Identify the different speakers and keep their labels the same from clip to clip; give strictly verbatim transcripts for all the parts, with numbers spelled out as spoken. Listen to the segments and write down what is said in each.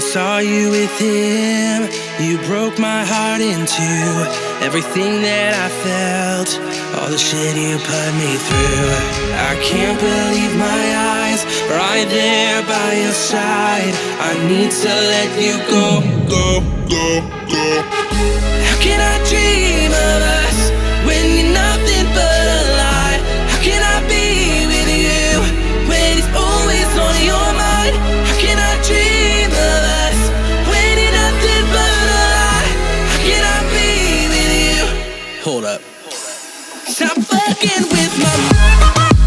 Speaker 1: saw you with him, you broke my heart in two. Everything that I felt, all the shit you put me through. I can't believe my eyes, right there by your side. I need to let you go, go, go, go. How can I dream of us when you're nothing but a lie? How can I be with you when it's always on your mind? How can I dream of us when you're nothing but a lie? How can I be with you? Hold up. Stop fucking with my mind.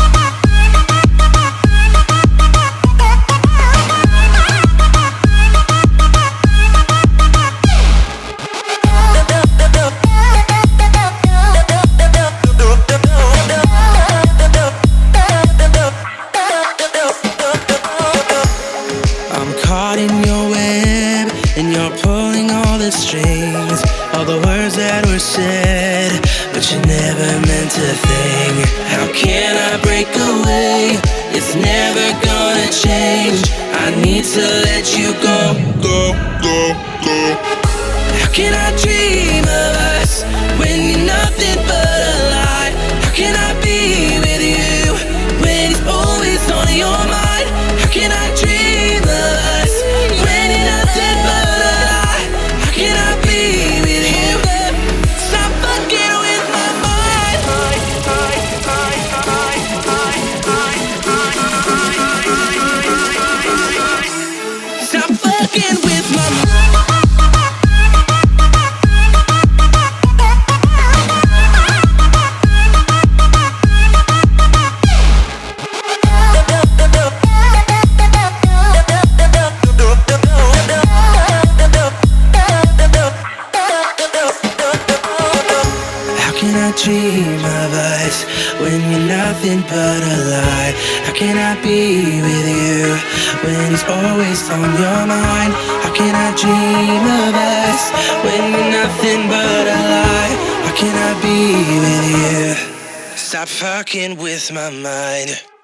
Speaker 1: Caught in your web, and you're pulling all the strings. All the words that were said, but you never meant a thing. How can I break away? It's never gonna change. I need to let you go, go, go, go. How can I dream of us when you're nothing but a lie? How can I be with you when it's always on your mind? How can I dream of us when you're nothing but a lie? How can I be with you? Stop fucking with my mind. Stop fucking with my mind. Dream of us when you're nothing but a lie. How can I be with you when it's always on your mind? How can I dream of us when you're nothing but a lie? How can I be with you? Stop fucking with my mind.